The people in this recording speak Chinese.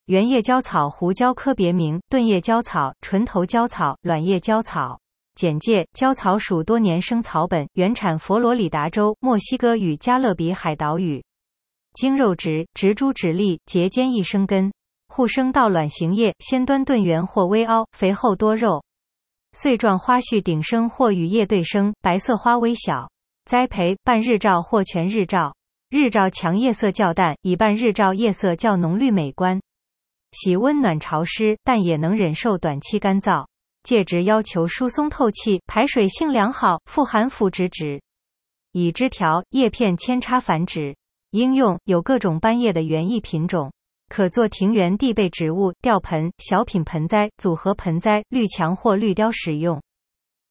圆叶胶草胡椒科别名：钝叶胶草、纯头胶草、卵叶胶草。简介：胶草属多年生草本，原产佛罗里达州、墨西哥与加勒比海岛屿。茎肉直，直株直立，节间一生根，互生到卵形叶，先端钝圆或微凹，肥厚多肉。穗状花序顶生或与叶对生，白色花微小。栽培：半日照或全日照。日照强叶色较淡，以半日照叶色较浓绿美观。喜温暖潮湿，但也能忍受短期干燥。介质要求疏松透气，排水性良好，富含腐殖质。以枝条、叶片扦插繁殖。应用：有各种斑叶的园艺品种，可做庭园地被植物、吊盆、小品盆栽、组合盆栽、绿墙或绿雕使用。